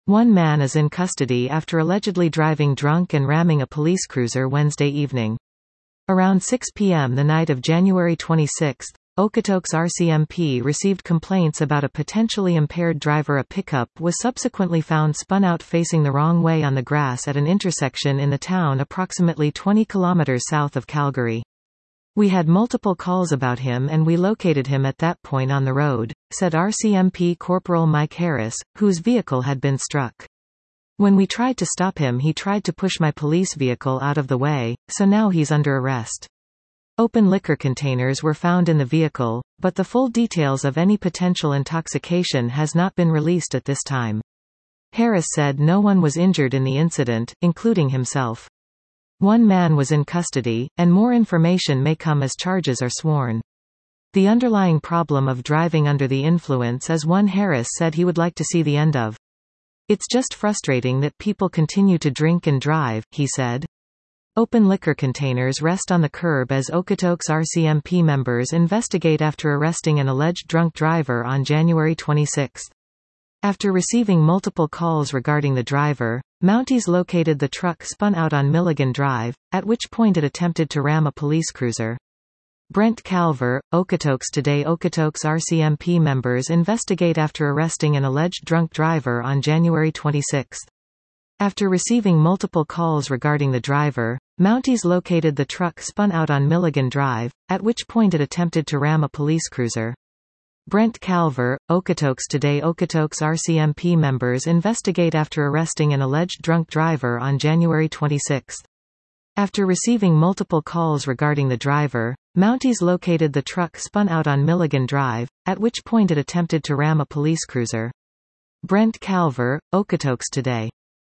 One man is in custody after allegedly driving drunk and ramming a police cruiser Wednesday evening. Around 6 p.m. the night of January 26, Okotoks RCMP received complaints about a potentially impaired driver. A pickup was subsequently found spun out facing the wrong way on the grass at an intersection in the town approximately 20 kilometers south of Calgary. "We had multiple calls about him and we located him at that point on the road," said RCMP Corporal Mike Harris, whose vehicle had been struck. "When we tried to stop him, he tried to push my police vehicle out of the way, so now he's under arrest." Open liquor containers were found in the vehicle, but the full details of any potential intoxication has not been released at this time. Harris said no one was injured in the incident, including himself. One man was in custody, and more information may come as charges are sworn. The underlying problem of driving under the influence is one Harris said he would like to see the end of. "It's just frustrating that people continue to drink and drive," he said. Open liquor containers rest on the curb as Okotoks RCMP members investigate after arresting an alleged drunk driver on January 26. After receiving multiple calls regarding the driver, Mounties located the truck spun out on Milligan Drive, at which point it attempted to ram a police cruiser. Brent Calver, Okotoks Today. Okotoks RCMP members investigate after arresting an alleged drunk driver on January 26. After receiving multiple calls regarding the driver, Mounties located the truck spun out on Milligan Drive, at which point it attempted to ram a police cruiser. Brent Calver, Okotoks Today. Okotoks RCMP members investigate after arresting an alleged drunk driver on January 26. After receiving multiple calls regarding the driver, Mounties located the truck spun out on Milligan Drive, at which point it attempted to ram a police cruiser. Brent Calver, Okotoks Today.